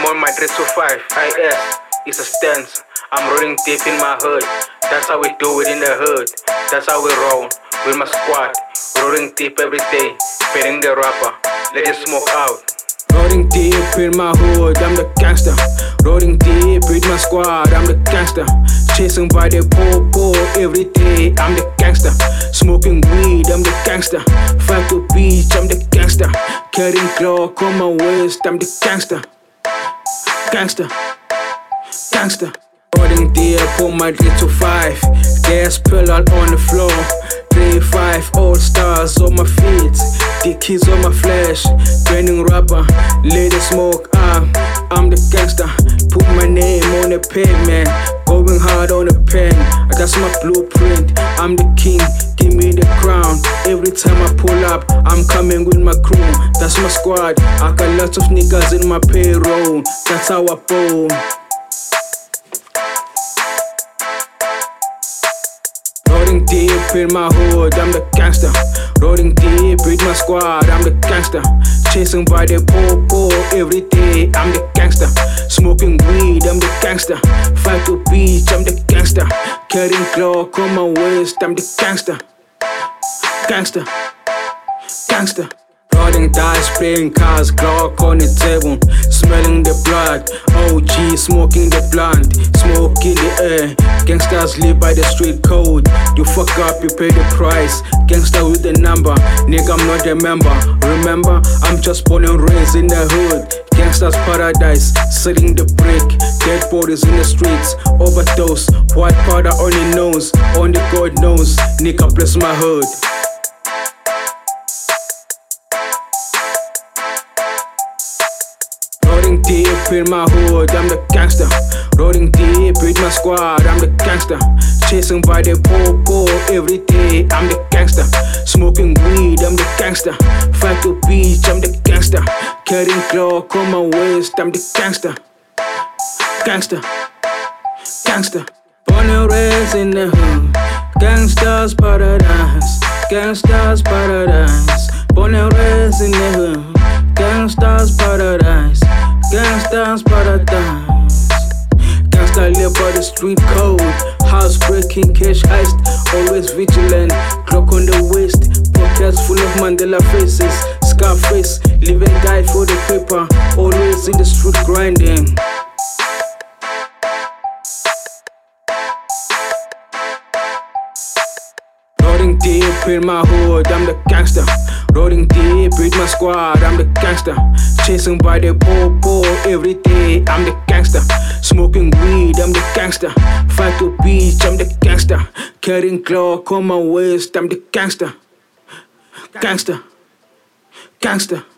on my dread to 5. IS is a stance. I'm rolling deep in my hood. That's how we do it in the hood. That's how we roll with my squad. Rolling deep every day. Betting the rapper. Let it smoke out. Rolling deep in my hood, I'm the gangster. Rolling deep with my squad, I'm the gangster. Chasing by the po every day, I'm the gangster. Smoking weed, I'm the gangster. Fight to beach, I'm the gangster. Carrying Glock on my waist, I'm the gangster. Gangster, gangster. Rolling deep on my 3 to 5. Gas pedal on the floor. 3-5 old stars on my feet. The keys on my flash. Burning rubber, let it smoke up. I'm the gangster. Put my name on the pavement. Going hard on the pen. That's my blueprint. I'm the king. Give me the crown. Every time I pull up, I'm coming with my crew. That's my squad. I got lots of niggas in my payroll. That's how I bowl. Rolling deep in my hood, I'm the gangster. Rolling deep with my squad, I'm the gangster. Chasing by the po every day, I'm the gangster. Smoking weed, I'm the gangster. Fight to beach, I'm the gangster. Carrying Glock on my waist, I'm the gangster. Gangster, gangster. Rolling dice, playing cards, Glock on the table. Smelling the blood, OG smoking the blunt. Smoke in the air, gangsters live by the street code. You fuck up, you pay the price. Gangster with the number, nigga I'm not a member. Remember, I'm just born and raised in the hood. Gangsters paradise, selling the brick. Dead bodies in the streets, overdose. White powder on your nose, only God knows. Nigga bless my hood. Rolling deep in my hood, I'm the gangster. Rolling deep with my squad, I'm the gangster. Chasing by the po every day, I'm the gangster. Smoking weed, I'm the gangster. Fight to beach, I'm the gangster. Carrying Glock on my waist, I'm the gangster. Gangster, gangster. Born and raised in the hood. Gangsters paradise, gangsters paradise. Born and raised in the hood. Gangsters paradise, gangsters paradise. Gangsta live by the street code. House breaking, cash heist, always vigilant. Clock on the waist, pockets full of Mandela faces. Scarface, live and die for the paper. Always in the street grinding. Rolling deep in my hood, I'm the gangster. Rolling deep with my squad, I'm the gangster. Chasing by the po every day, I'm the gangster. Smoking weed, I'm the gangster. Fight to beach, I'm the gangster. Carrying Glock on my waist, I'm the gangster. Gangster, gangster.